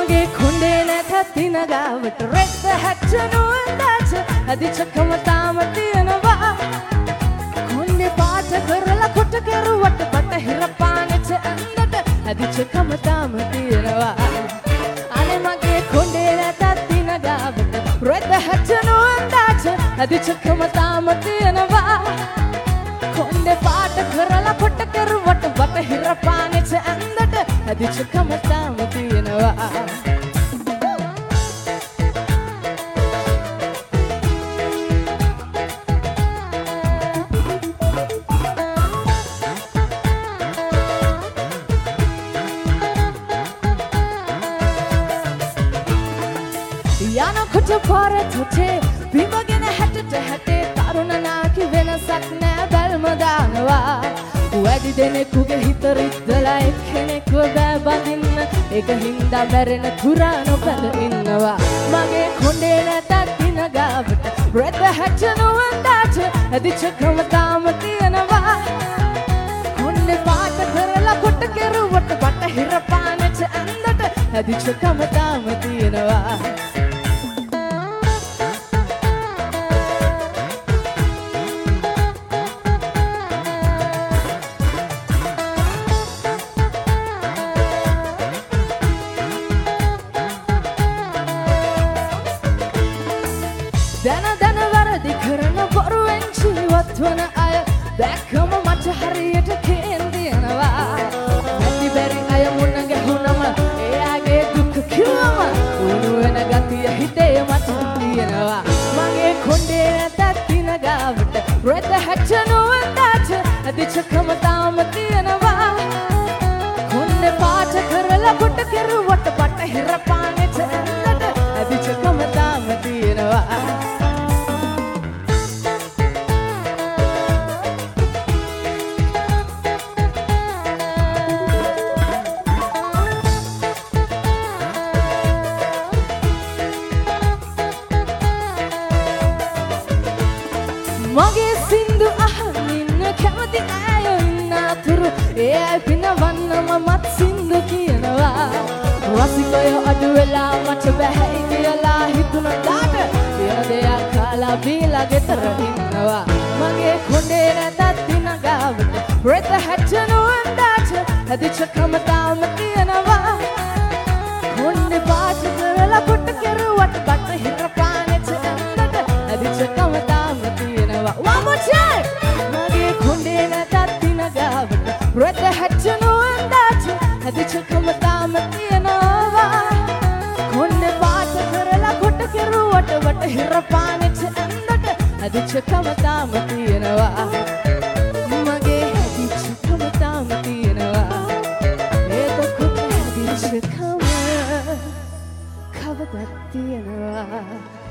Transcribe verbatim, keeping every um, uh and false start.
මගේ කොණ්ඩේ නැතත් දිනගාවට රෙද්ද හැච්චනුවන්දාච අදිචකම තාම තියෙනවා කොණ්ඩේ පාට කරලා කොට කරුවට බටහිර පානෙච්ච ඇඳට අදිචකම තාම තියෙනවා අනේ මගේ කොණ්ඩේ නැතත් දිනගාවට රෙද්ද හැච්චනුවන්දාච අදිචකම තාම තියෙනවා කොණ්ඩේ පාට කරලා කොට කරුවට බටහිර පානෙච්ච ඇඳට අදිචකම තාම තියෙනවා යනකොට පාර තුටේ බිමගෙන හැටට හැටේ තරුණ නාකි වෙනසක් නෑ බැල්ම දානවා වැඩි දෙනෙකුගේ හිත රිද්දලා එක්කෙනෙක්ව බෑ බඳින්න ඒක හින්දා මැරෙන තුරා නොබැල ඉන්නවා මගේ කොණ්ඩේ නැතත් දිනගාවට රෙද්ද හැච්චනුවන්දාට ඇදිචකම තාම තියෙනවා කොණ්ඩේ පාට කරලා කොට කෙරුවට බටහිර පානෙච්ච ඇඳට ඇදිචකම තාම තියෙනවා දැන දැන වැරදි කරන බොරුවෙන් ජීවත් වන අය දැක්කම මට හරියට කේන්දියනවා නැති බැරි අය මුණ ගැහුනම එයාගේ දුක කිව්වම උණු වෙන ගතිය හිතේ මට තියෙනවා මගේ කොණ්ඩේ නැතත් දිනගාවට රෙද්ද හැච්චනුවන්දාට අදිචකම තාම තියෙනවා කොණ්ඩේ පාට කරලා කොට කෙරුවට බටහිර පානෙච්ච ඇඳට අදිචකම තාම තියෙනවා මගේ සින්දු අහන් ඉන්න කැමති අය ඉන්න අතුරු ඒ අය පිනවන්නම මත් සින්දු කියනවා රසිකය අඩු වෙලා මට බැහැයි කියලා හිතුන දාට වෙන දෙයක් කාලා බීලා ගෙදර ඉන්නවා මගේ කොණ්ඩේ නැතත් දිනගාවට රෙද්ද හැච්චනුවන්දාට හැදිචකම තාම තියෙනවා කොණ්ඩේ පාට කරලා කොට කෙරුවට බටහිර පානෙච්ච ඇඳට හැදිචකම තාම තියෙනවා one more time මගේ කොණ්ඩේ නැතත් දිනගාවට රෙද්ද හැච්චනුවන්දාට හැදිචකම තාම තියෙනවා කොණ්ඩේ පාට කරලා කොට කෙරුවට බටහිර පානෙච්ච ඇඳට හැදිචකම තාම තියෙනවා මගේ හැදිචකම තාම තියෙනවා එතකොට හැදිචකම කවදත් තියෙනවා